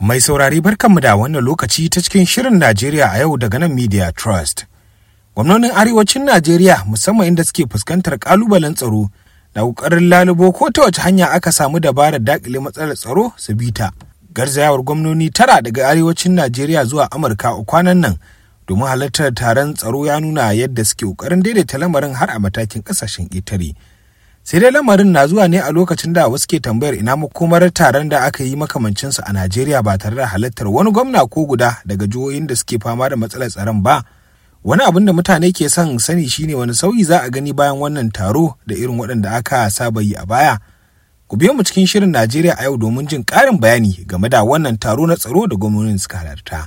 Mai saurari barkanmu da wannan lokaci ta cikin shirin Najeriya a yau daga nan Media Trust. Gwamnonin arewacin Najeriya musamman inda suke fuskantar kalubalen tsaro da ƙoƙarin lalubo ko ta wace hanya aka samu dabarar dakile matsalar tsaro su bita. Garzayawar gwamnoni 9 daga arewacin Najeriya zuwa Amurka a kwanan nan domin halartar taron tsaro ya nuna yadda suke ƙoƙarin daidaita lamarin har a matakin ƙasashen ƙetare. Sai dai lamarin na zuwa ne a lokacin da wasu ke tambayar ina makomar taron da aka yi makamancinsa a Najeriya ba tare da halartar wani gwamna ko guda daga jihohin da suke fama da matsalar tsaron ba. Wani abin da mutane ke son sani shine wani sauyi za a gani bayan wannan taro da irin waɗanda aka saba yi a baya. Ku biyo mu cikin shirin Najeriya a yau domin jin ƙarin bayani game da wannan taro na tsaro da gwamnonin suka halarta.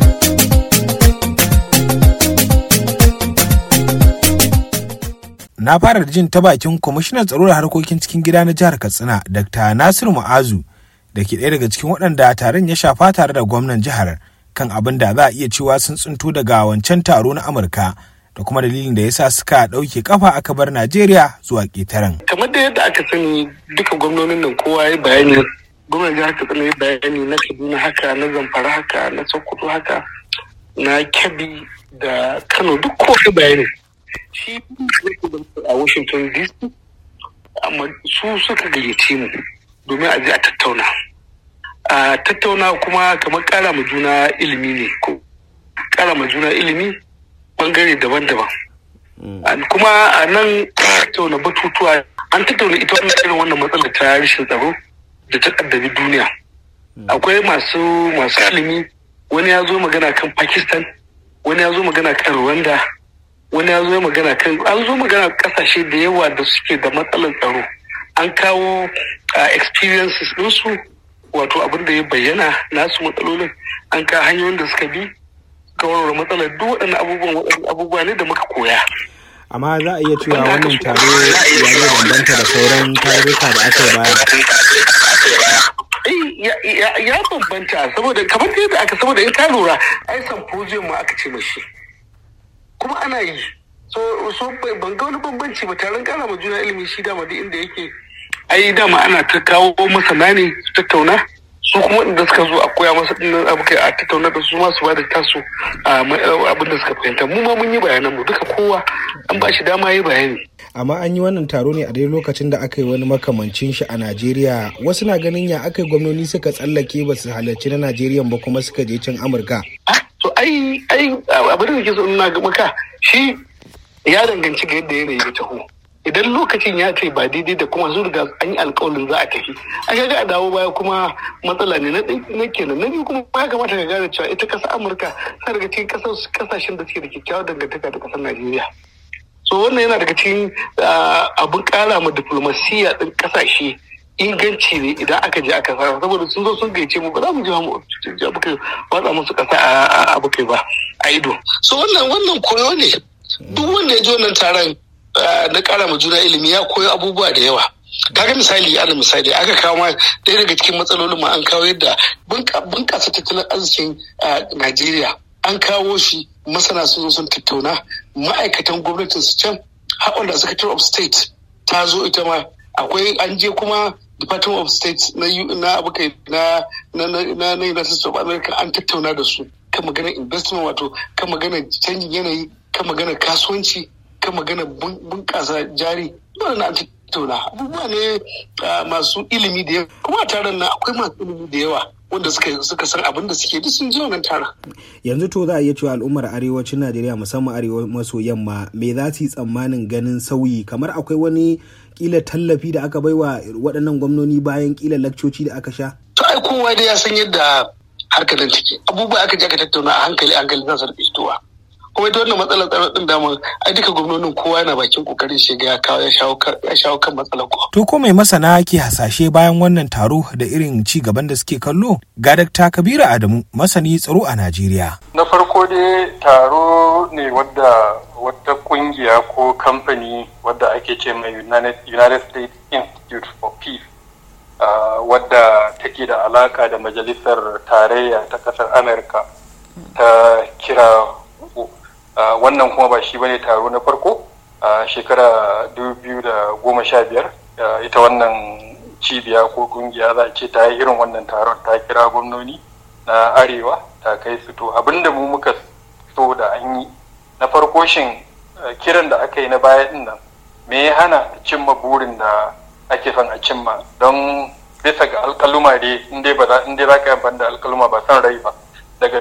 Na fara da jin ta bakin kwamishinan tsaro da harkokin cikin gida na jihar Katsina, Dr. Nasiru Mu'azu, da ke ɗaya daga cikin waɗanda taron ya shafa tare da gwamnan jihar kan abin da za a iya cewa sun tsinto daga wancan taro na Amurka da kuma dalilin da ya sa suka ɗauke kafa aka bar Najeriya zuwa ƙetaren. Kamar da yadda aka sani duka gwamnonin nan kowa ya bayani, gwamnan jihar Katsina ya bayani, na Kaduna haka, na Zamfara haka, na Sokoto haka, na Kebbi da Kano duk kowa ya bayani. Shi a Washington DC amma su suka gayyace mu domin a je a tattauna. A tattauna kuma kamar kara ma juna ilimi ne, ko kara ma juna ilimi bangare daban-daban. Kuma a nan tattauna batutuwa, an tattauna ita irin wannan matsalar ta rashin tsaro da ta addabi duniya. Akwai masu ilimi, wani ya zo magana kan Pakistan, wani ya zo magana kan Rwanda, wani ya zo magana kasashe da yawa da suke da matsalar tsaro. An kawo experiences ɗinsu, wato abin da ya bayyana nasu matsalolin, an kawo hanyoyin da suka bi ga warware matsalar. Duk waɗannan abubuwa ne da muka koya. Amma za a iya cewa wannan taro ya bambanta da sauran tarurruka da aka baya. Ya bambanta saboda kamar yadda aka, saboda in ka lura ai symposium ma aka ce mashi kuma ana yi, so ban ga wani bambanci ba. Taron kara ma juna ilimi shi dama duk inda yake ai dama ana ta kawo masana ne su tattauna, su kuma inda suka zo a koya masa dinnan abu kai a tattauna da su ma su bada tasu abin da suka fahimta. Mu ma mun yi bayanan mu duka, kowa an ba shi dama yi bayani. Amma an yi wannan taro ne a dai lokacin da aka yi wani makamancin shi a Najeriya. Wasu na ganin ya aka yi gwamnoni suka tsallake ba su halarci na Najeriya ba kuma suka je can Amurka. To ai abin da nake so ina ga maka shi ya danganci ga yadda yanayi ya taho. Idan lokacin ya ce ba daidai da kuma sun riga an yi alƙawarin za a tafi, an ga a dawo baya kuma matsala ne na kenan. Na biyu kuma ya kamata ka gane cewa ita ƙasar Amurka ta daga cikin ƙasashen da suke da kyakkyawar dangantaka da ƙasar Najeriya. So wannan yana daga cikin abin ƙara ma diplomasiya ɗin ƙasashe inganci ne idan aka je aka fara, saboda sun zo sun gaice mu ba za mu je mu watsa musu ƙasa a abukai ba a ido. So wannan koyo ne. Duk wanda ya ji wannan taron na ƙara ma juna ilimi ya koyo abubuwa da yawa. Kaga misali aka kawo ma ɗaya daga cikin matsalolin ma an kawo yadda bunƙasa tattalin arzikin Najeriya an kawo shi, masana sun zo sun tattauna, ma'aikatan gwamnatin su can, haɓar da Secretary of State ta zo ita ma, akwai an je kuma Department of State na abokai na United States of America an tattauna da su kan maganar investment, wato kan maganar canjin yanayi, kan maganar kasuwanci, kan maganar bunƙasa jari. Dole na an tattauna abubuwa ne masu ilimi da yawa, kuma a taron nan akwai masu ilimi da yawa wanda suka san abin da suke, duk sun je wannan taron. Yanzu to za a iya cewa al'ummar arewacin Najeriya musamman arewa maso yamma me za su yi tsammanin ganin sauyi? Kamar akwai wani kila tallafi da aka baiwa waɗannan gwamnoni bayan kila lakcoci da aka sha? To ai kowa dai ya san yadda harkar nan take. Abubuwa aka je aka tattauna a hankali za su rike fitowa. Kuma ita wannan matsalar tsaro din dama ai duka gwamnonin kowa yana bakin kokarin shiga ya shawo kan matsalar ko. To ko mai masana ke hasashe bayan wannan taro da irin ci gaban da suke kallo? Ga Dr. Kabiru Adamu, masani tsaro a Najeriya. Na farko dai taro ne wadda wata kungiya ko kamfani wadda ake ce mai United States Institute for Peace wadda take da alaka da majalisar tarayya ta kasar Amerika ta kira. Wannan kuma ba shi bane taro na farko. Shekara 2015 ita wannan cibiya ko kungiya za a ce ta yi irin wannan taron, ta kira gwamnoni na arewa ta kai su. To abinda mu muka so da an yi na farko shin kiran da aka yi na baya din nan me ya hana cimma burin da ake son a cimma, don bisa ga alƙaluma dai in dai za ka yi amfani da alƙaluma ba san rai ba, daga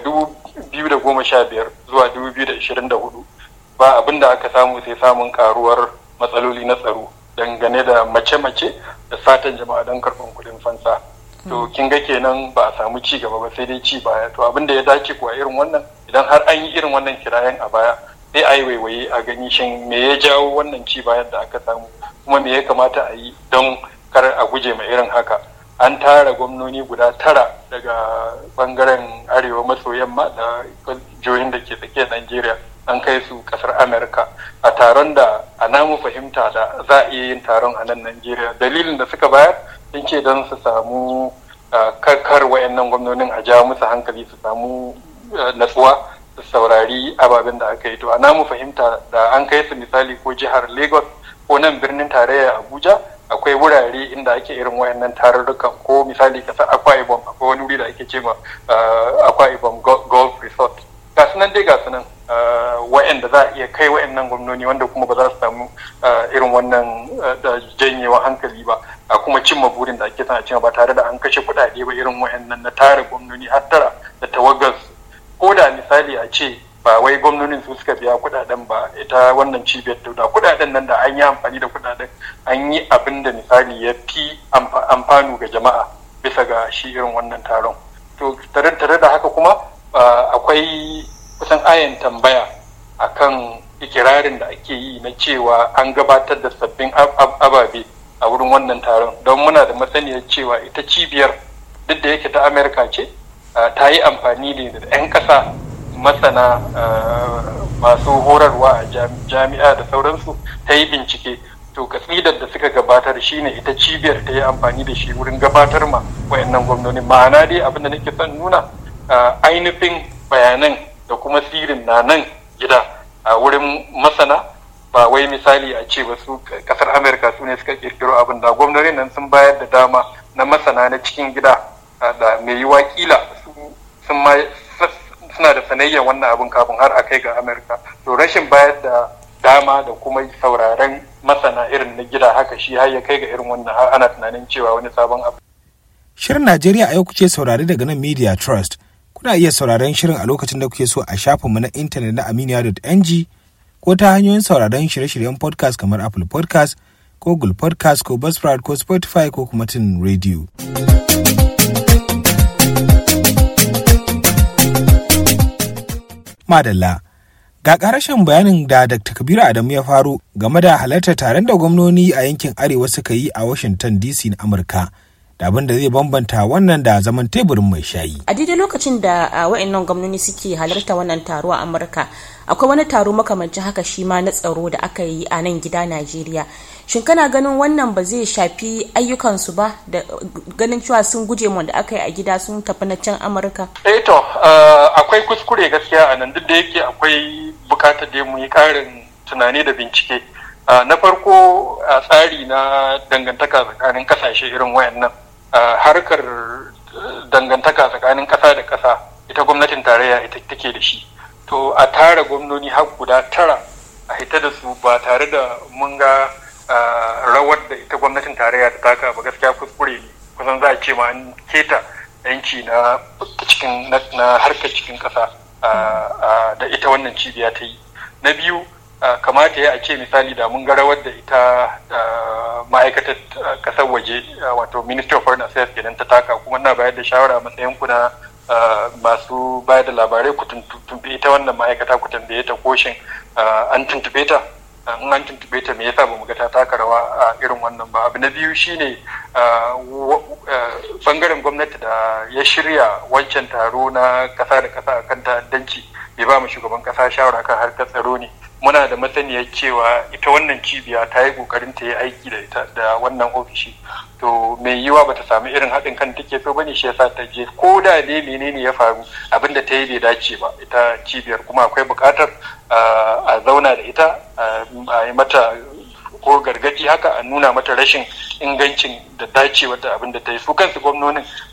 2015 zuwa 2024 ba abin da aka samu sai samun karuwar matsaloli na tsaro dangane da mace-mace da satan jama'a don karɓar kuɗin fansa. To kin ga kenan ba a samu ci gaba ba sai dai ci baya. To abin da ya dace kuwa irin wannan, idan har an yi irin wannan kirayen a baya sai a yi waiwaye a gani shin me ya jawo wannan ci bayan da aka samu, kuma me ya kamata a yi don kar a guje ma irin haka. An tara gwamnoni guda 9 daga bangaren arewa maso yamma da jihohin da ke tsakiyar Najeriya, an kai su kasar Amerika a taron da a namu fahimta da za a iya yin taron a nan Najeriya. Dalilin da suka bayar sun ce don su samu kar wayannan gwamnonin a ja musu hankali, su samu natsuwa, su saurari ababen da aka yi. To a namu fahimta da an kai su misali ko jihar Lagos ko nan birnin tarayya Abuja, akwai wurare inda ake irin wayannan tarurrukan, ko misali kasar Akwa Ibom akwai wani wuri da ake cewa Akwa Ibom Golf Resort. Ga sunan wayanda za a iya kai wayannan gwamnoni wanda kuma ba za su samu irin wannan janyewa hankali ba, a kuma cimma burin da ake son a cimma ba tare da an kashe kuɗaɗe ba irin wayannan na tara gwamnoni har 9 da tawagar. Ko da misali a ce ba wai gwamnonin su suka biya kuɗaɗen ba, ita wannan cibiyar da kuɗaɗen nan da an yi amfani da kuɗaɗen an yi abin da misali ya fi amfanu ga jama'a bisa ga shi irin wannan taron. To tare da haka kuma akwai kusan ayan tambaya akan ikirarin da ake yi na cewa an gabatar da sabbin ababe a wurin wannan taron, don muna da masaniyar cewa ita cibiyar duk da yake ta Amerika ce, ta yi amfani da 'yan ƙasa masana masu horarwa a jami'a da sauransu, ta yi bincike. To kasidar da suka gabatar shine ita cibiyar ta yi amfani da shi wurin gabatar ma wayannan gwamnoni. Ma'ana dai abin da nake son nuna, ainihin bayanan da kuma sirrin na nan gida a wurin masana, ba wai misali a ce ba su kasar Amerika su ne suka kirkiro abin da gwamnonin nan sun bayar da dama na masana na cikin gida da mai yiwa kila suna da sanayyar wannan abin kafin har a kai ga Amerika. To rashin bayar da dama da kuma sauraren masana irin na gida haka shi har ya kai ga irin wannan, har ana tunanin cewa wani sabon abu. Shirin Najeriya a yau kuke saurari daga nan Media Trust. Kuna iya sauraren shirin a lokacin da kuke so a shafinmu na intanet na aminiya.ng ko ta hanyoyin sauraren shirye-shiryen podcast kamar Apple Podcast ko Google Podcast ko Buzzsprout ko Spotify ko kuma Tin Radio. Madalla. Ga ƙarashin bayanin da Dr. Kabiru Adamu ya faro game da halartar taron da gwamnoni a yankin Arewa suka yi a Washington DC na Amurka, da abin da zai bambanta wannan da zaman teburin mai shayi. A daidai lokacin da wa'annan gwamnoni suke halarta wannan taro a Amurka, akwai wani taro makamancin haka shi ma na tsaro da aka yi a nan gida Najeriya. Shin kana ganin wannan ba zai shafi ayyukansu ba, da ganin cewa sun guje mu da aka yi a gida sun tafi na can Amurka? Akwai kuskure gaskiya a nan, duk da yake akwai bukatar da mu yi karin tunani da bincike. Na farko a tsari na dangantaka tsakanin kasashe irin wayannan, harkar dangantaka tsakanin kasa da kasa ita gwamnatin tarayya ita take da shi. To a tara gwamnoni har guda 9 a hita da su ba tare da mun ga rawar da ita gwamnatin tarayya ta taka ba, gaskiya kuskure ne. Kusan za a ce ma an keta yanci na harkar cikin kasa da ita wannan cibiya ta yi. Na biyu, kamata ya ce misali da mun ga rawar da ita ma'aikatar kasar waje wato Ministry of Foreign Affairs kenan ta taka, kuma na bayar da shawara matsayin ku na masu bayar da labarai ku tuntube ita wannan ma'aikata, ku tambaye ta koshin an tuntube ta, in an tuntube ta me yasa bamu ga ta taka rawa a irin wannan ba. Abu na biyu shine bangaren gwamnati da ya shirya wancan taro na kasa da kasa akan ta'addanci bai ba mu shugaban kasa shawara kan harkar tsaro ne. Muna da masaniyar cewa ita wannan cibiya ta yi kokarin ta yi aiki da ita da wannan ofishi, to mai yiwa bata samu irin haɗin kan take so bane, shi yasa ta je. Ko da dai menene ya faru, abinda ta yi bai dace ba ita cibiyar, kuma akwai buƙatar a zauna da ita a yi mata ko gargaɗi haka, a nuna mata rashin ingancin da dacewar da abinda ta yi. Su kansu gwamnonin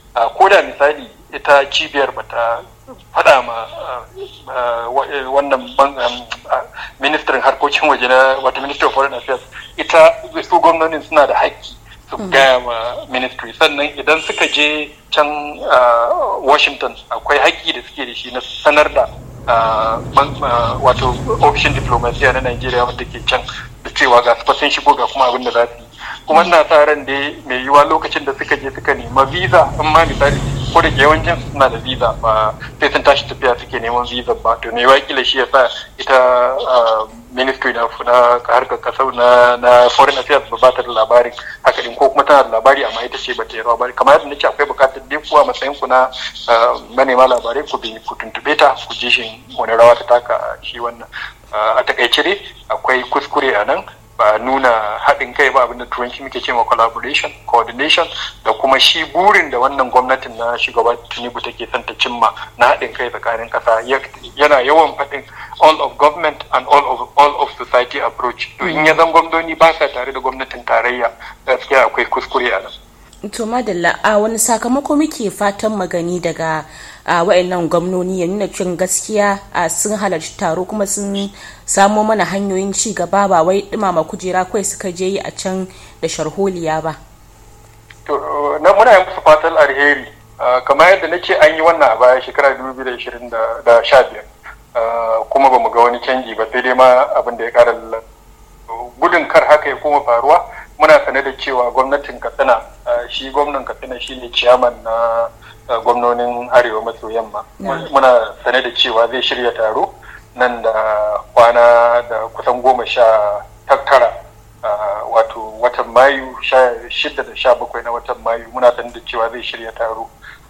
ko da misali ita cibiyar bata faɗa ma wannan ministrin harkokin waje na wata ministry of foreign affairs, ita su gwamnonin suna da haƙƙi su gaya ma ministry. Sannan idan suka je can Washington akwai haƙƙi da suke da shi na sanar da wato ofishin diplomasiya na Najeriya wanda ke can da cewa ga su sun shigo ga kuma abin da za su yi. Kuma ina sa ran da mai yiwuwa lokacin da suka je suka nema visa, amma misali ko da yawancin suna da visa ba sai sun tashi tafiya suke neman visa ba, to mai wakila shi yasa ita ministry na harkar kasar na foreign affairs ba ta da labarin haka din, ko kuma tana da labari amma ita ce ba ta yi rawa ba. Kamar yadda nake akwai bukatar dai kuwa matsayin ku na manema labarai ku tuntube ta ku ji shi wani rawa ta taka shi wannan. A takaice dai akwai kuskure a nan, ba nuna haɗin kai ba, abinda turanci muke cewa collaboration, coordination, da kuma shi burin da wannan gwamnatin na shugaba Tinubu take son ta cimma na haɗin kai tsakanin ƙasa. Yana yawan faɗin all of government and all of society approach. To in ya zan gwamnoni ba sa tare da gwamnatin tarayya, gaskiya akwai kuskure a nan. To madalla, a wani sakamako muke fatan magani daga wa'annan gwamnoni ya nuna cin gaskiya sun halarci taro kuma sun samo mana hanyoyin ci gaba, ba wai dumama kujera kawai suka je yi a can da sharholiya ba. To na muna yi musu fatan alheri, kamar yadda nake an yi wannan a baya shekara 2015 kuma ba mu ga wani canji ba, sai dai ma abin da ya kara gudun kar haka ya koma faruwa. Muna sane da cewa gwamnatin Katsina, shi gwamnan Katsina shi ne ciyaman na gwamnonin Arewa maso yamma. Muna sane da cewa zai shirya taro nan da kwana da kusan 19, wato watan Mayu 6 da 17 na watan Mayu. Muna sane da cewa zai shirya taro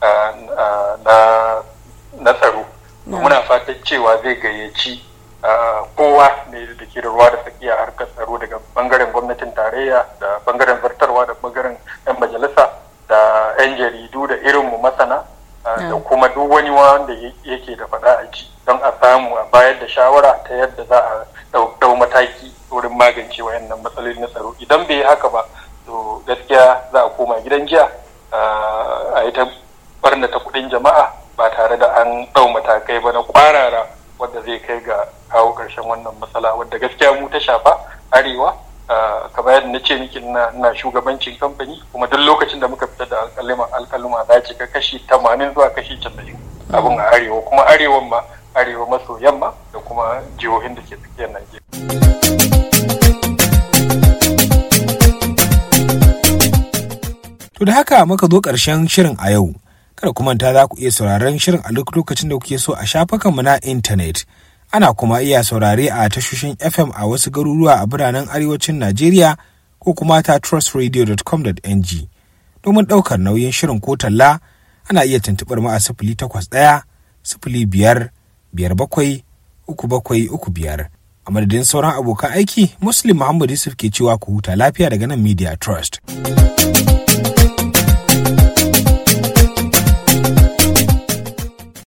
na tsaro. Muna fatan cewa zai gayyaci kowa ne da ke da ruwa da tsakiya a harkar tsaro, daga bangaren gwamnatin tarayya da bangaren zartarwa da bangaren 'yan majalisa da 'yan jaridu da irinmu masana da kuma duk wani wanda yake da faɗa a ji, don a samu a bayar da shawara ta yadda za a ɗau mataki wurin magance wayannan matsaloli na tsaro. Idan bai yi haka ba, to gaskiya za a koma gidan jiya a yi ta barnata kuɗin jama'a ba tare da an ɗau matakai ba na kwarara wadda zai kai ga kawo ƙarshen wannan matsala, wadda gaskiya mu ta shafa arewa. Kamar yadda na ce miki ina shugabancin kamfani, kuma duk lokacin da muka fita da alƙaluma za ki ga kashi 80 zuwa kashi 90 abin a arewa, kuma arewan ma arewa maso yamma da kuma jihohin da ke tsakiyar Najeriya. To da haka muka zo ƙarshen shirin a yau. Kada ku manta za ku iya sauraron shirin a duk lokacin da kuke so a shafukanmu na intanet. Ana kuma iya saurare a tashoshin FM a wasu garuruwa a biranen arewacin Najeriya ko kuma ta trustradio.com.ng. Domin ɗaukar nauyin shirin ko talla, ana iya tuntuɓar mu a 081-05-57-37-35. A madadin sauran abokan aiki, Muslim Muhammad Yusuf ke cewa ku huta lafiya daga nan Media Trust.